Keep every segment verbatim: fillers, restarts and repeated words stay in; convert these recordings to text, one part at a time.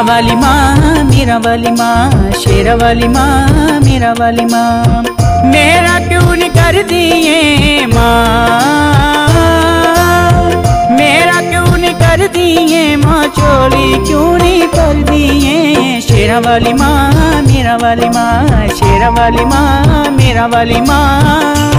वाली माँ मेरा वाली माँ, शेरा वाली माँ मेरा वाली माँ। मेरा क्यों नहीं कर दिए माँ, मेरा क्यों नहीं कर दिए माँ, चोली क्यों नहीं कर दिए। शेरा वाली माँ मेरा वाली माँ, शेरा वाली माँ मेरा वाली माँ।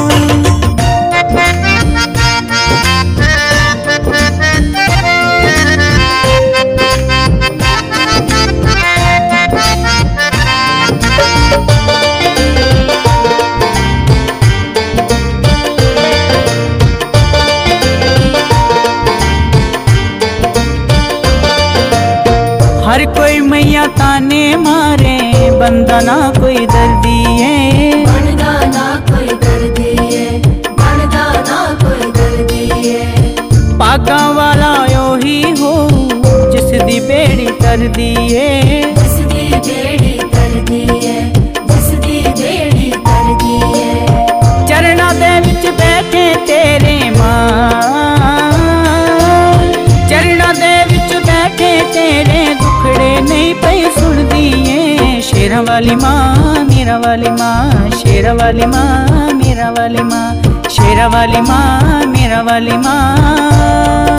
हर कोई मैया ताने मारे, बंदा ना कोई दर्दी है, बंदा ना कोई दर्दी है, बंदा ना कोई दर्दी है। पागा वाला यो ही हो जिस दी बेड़ी कर दी है, जिस दी बेड़ी कर दी है, जिस दी बेड़ी कर दी है। चरना दे विच बैठे तेरे माँ, चरना दे विच बैठे तेरे, दुखड़े नहीं पे सुन दिए। शेरा वाली माँ मेरा वाली माँ, शेरा वाली माँ मेरा वाली माँ, शेरा वाली माँ मेरा वाली माँ।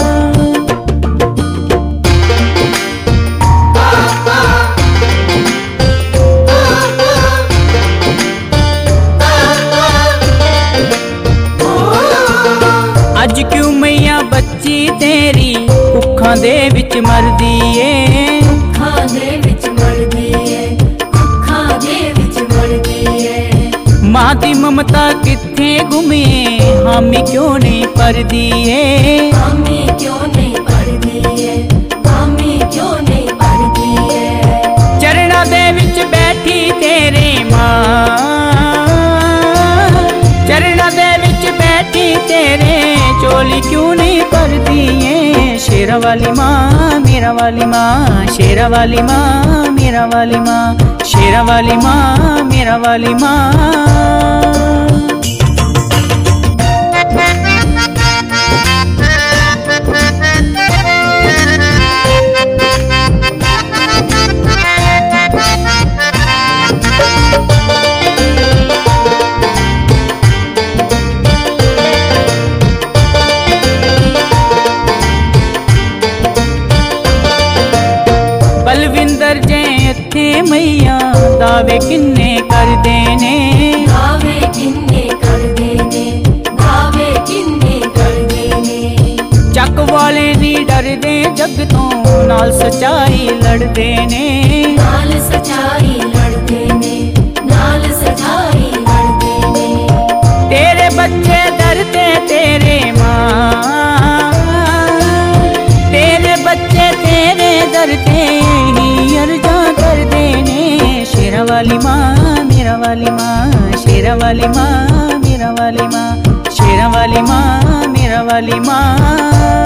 अज क्यों मैया बच्ची तेरी भुखां दे विच मरदी ए, भुखां दे विच मरदी है, भुखां दे विच मरदी है। माँ दी ममता किथे गुमे, हामी क्यों नहीं परदी ए, हामी क्यों नहीं पढ़दी है, हामी क्यों नहीं पढ़दी है। चरना दे विच बैठी तेरे माँ, चरना दे विच बैठी तेरे, चोली क्यों नहीं करदी है। शेरा वाली माँ मेरा वाली माँ, शेरा वाली माँ मेरा वाली माँ, शेरा वाली माँ मेरा वाली माँ। बलविंदर जे इत्थे मैया दावे किन्ने कर देने, दावे किन्ने कर देने, दावे किन्ने कर देने। चक वाले नी डर दे जग तो, नाल सच्चाई लड़ देने, नाल सच्चाई लड़ देने, नाल सच्चाई लड़ देने। तेरे बच्चे डरते तेरे माँ, तेरे बच्चे तेरे डरते ही अर्जा कर देने। शेरा वाली माँ मेरा वाली माँ, शेरा वाली माँ मेरा वाली माँ, शेरा वाली माँ मेरा वाली माँ।